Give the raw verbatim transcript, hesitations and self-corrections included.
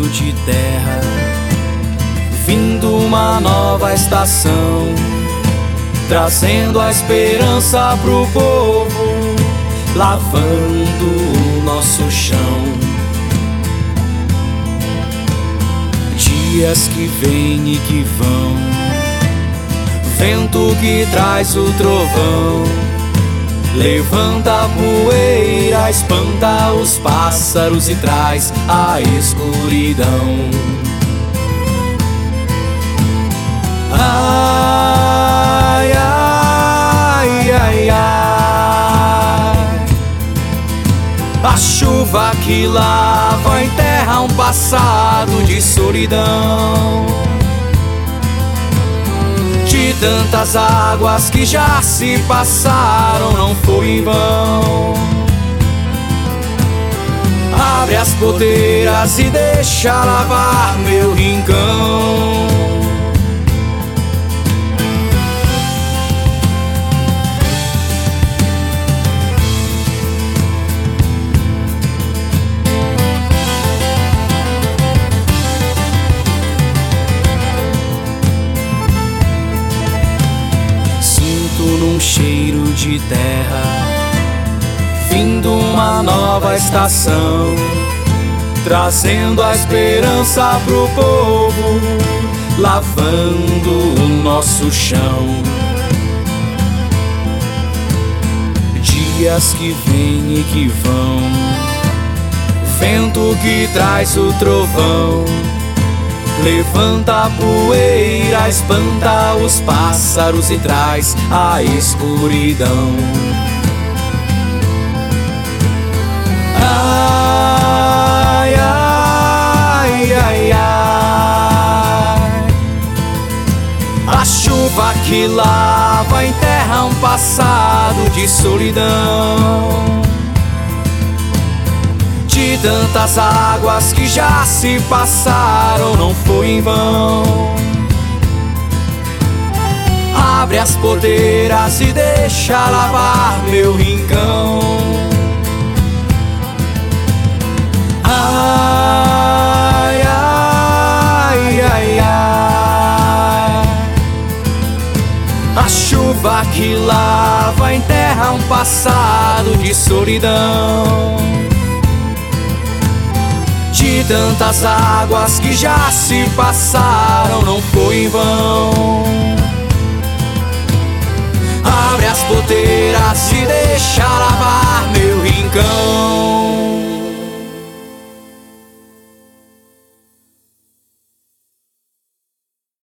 de terra, vindo uma nova estação, trazendo a esperança pro povo, lavando o nosso chão. Dias que vêm e que vão, vento que traz o trovão, levanta a poeira, espanta os pássaros e traz a escuridão. Ai, ai, ai, ai. A chuva que lava enterra um passado de solidão, de tantas águas que já se passaram, não foi em vão. Abre as porteiras e deixa lavar meu rincão. Num cheiro de terra, vindo uma nova estação, trazendo a esperança pro povo, lavando o nosso chão. Dias que vêm e que vão, vento que traz o trovão, levanta a poeira, espanta os pássaros e traz a escuridão. Ai, ai, ai, ai. A chuva que lava enterra um passado de solidão, de tantas águas que já se passaram, não foi em vão. Abre as porteiras e deixa lavar meu rincão. Ai, ai, ai, ai. A chuva que lava enterra um passado de solidão, de tantas águas que já se passaram, não foi em vão.